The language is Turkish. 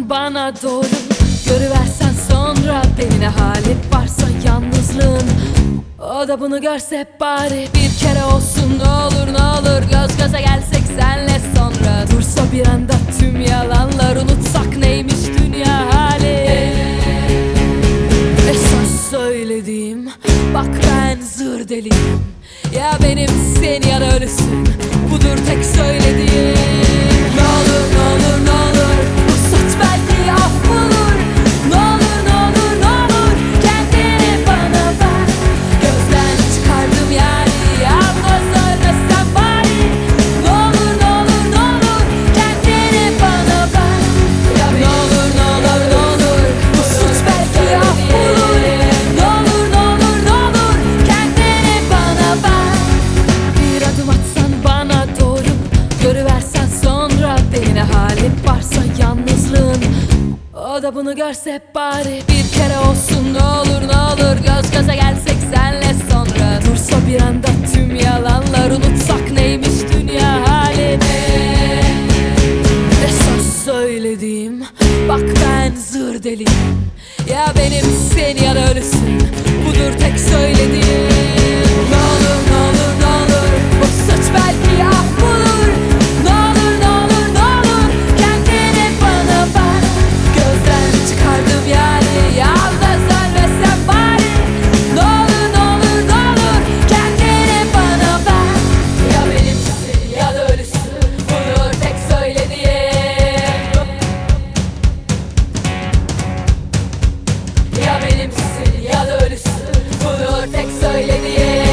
atsan bana doğru, görüversen sonra beni, ne hali varsa yalnızlığın. O da bunu görse bari bir kere olsun, ne olur ne olur göz göze gelsek senle sonra. Dursa bir anda tüm yalanlar, unutsak neymiş dünya hali. Esas söylediğim, bak ben zır deliyim. Ya benimsin ya da ölüsün, budur tek söylediğim. Ne olur ne olur ne olur, bu suç belki af bulur. Ne olur ne olur ne olur, kendini bana ver. Gözden çıkardım yani, yalnız ölmesen bari. Ne olur ne olur ne olur, kendini bana ver. Ya ne olur ne olur ne olur, bu suç belki af bulur. Ne olur ne olur ne olur, kendini bana ver. Bir adım atsan bana doğru, görüversen sonra beni, ne halin varsa yalnızlığın. O da bunu görse bari bir kere olsun, ne olur ne olur göz göze gelsek senle sonra. Dursa bir anda tüm yalanlar, unutsak neymiş dünya halini. Esas söylediğim, bak ben zır deliyim. Ya benimsin ya da ölüsün, budur tek söylediğim. Ne olur ne olur ne olur, bu suç belki af bulur. Ne olur ne olur ne olur, kendini bana ver. Gözden çıkardım yani, yalnız ölmesen bari. Ne olur ne olur ne olur, kendini bana ver. Ya benimsin ya da ölüsün, budur tek söylediğim. Ya benimsin ya da ölüsün, budur tek söylediğim.